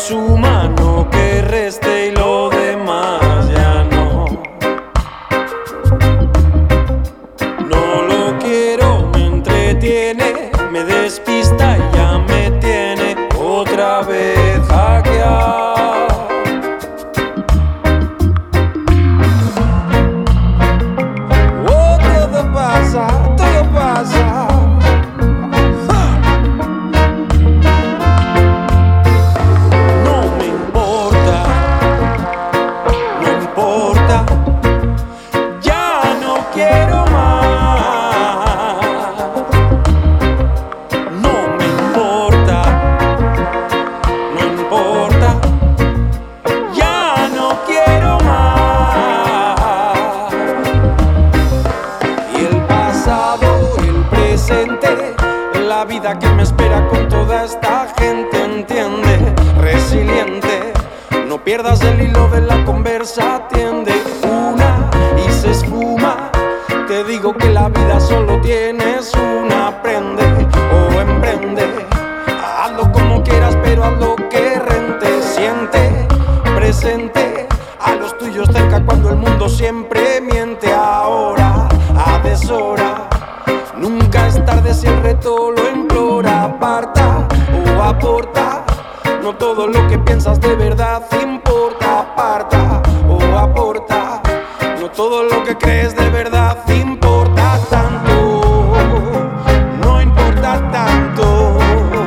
suma, no que reste y lo demás ya no. No lo quiero, me entretiene, me despista y ya me tiene otra vez hackeado. Oh, todo pasa, todo pasa. La vida que me espera con toda esta gente, entiende, resiliente. No pierdas el hilo de la conversa, atiende una y se esfuma. Te digo que la vida solo tienes una, aprende o emprende. Hazlo como quieras, pero haz lo que rente. Siente, presente a los tuyos cerca cuando el mundo siempre miente. Ahora, a deshora. Nunca es tarde si el reto lo implora. Aparta o aporta, no todo lo que piensas de verdad importa. Aparta o aporta, no todo lo que crees de verdad importa tanto. No importa tanto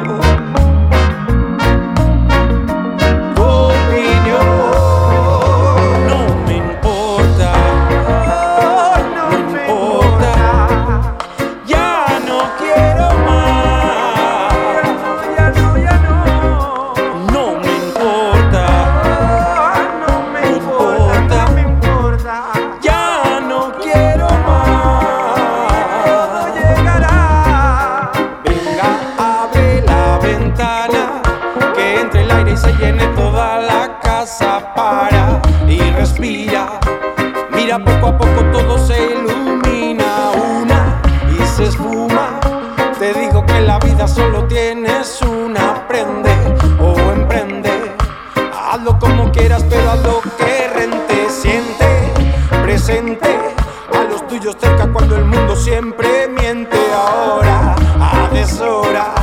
tu opinión. No me importa, no me importa. Que entre el aire y se llene toda la casa. Para y respira. Mira, poco a poco todo se ilumina. Una y se esfuma. Te digo que la vida solo tienes una. Aprende o emprende. Hazlo como quieras, pero haz lo que rente. Siente, presente a los tuyos cerca cuando el mundo siempre miente. Ahora, a deshora.